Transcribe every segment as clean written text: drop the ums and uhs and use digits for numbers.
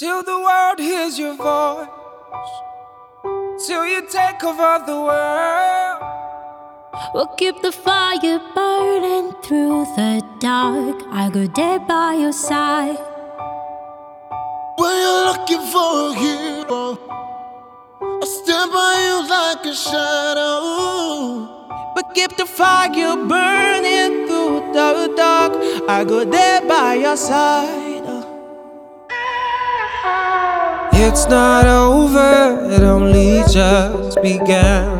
till the world hears your voice, till you take over the world. We'll keep the fire burning through the dark. I'll go there by your side. When you're looking for a hero, I'll stand by you like a shadow. But keep the fire burning through the dark. I go there by your side. It's not over, it only just began.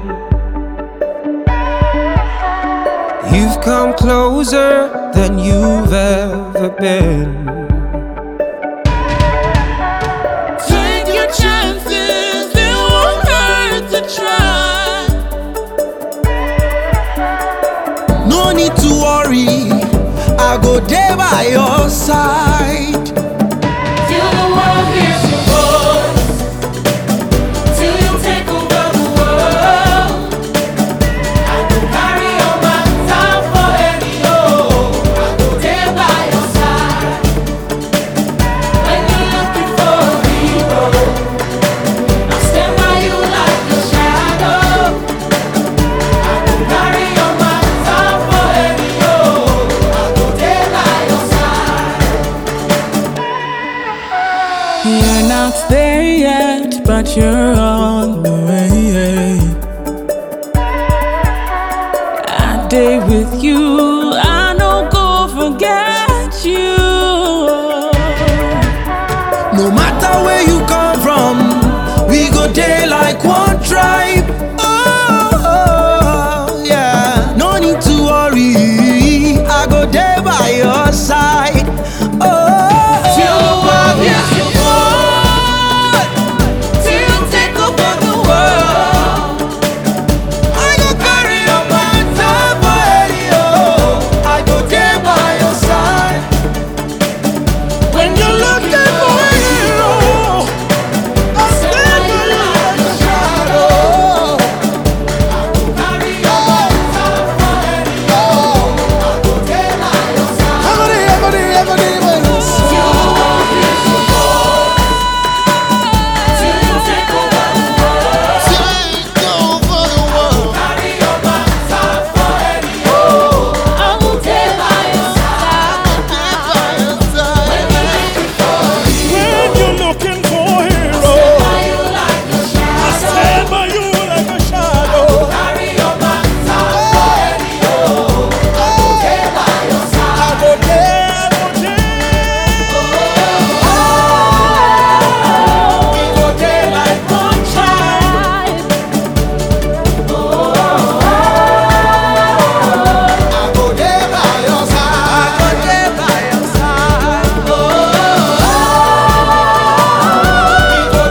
You've come closer than you've ever been. Take your chances, it won't hurt to try. No need to worry, I'll go there by your side. Till the world hears your voice, till you take over the world. I go carry on my time for any load. I go there by your side. When you're looking for a hero, I'll stand by you like a shadow. I go carry on my time for any load. I go there by your side. You're not there yet, but you're on the way. I day with you, I no go forget you. No matter where you come from, we go there like one tribe.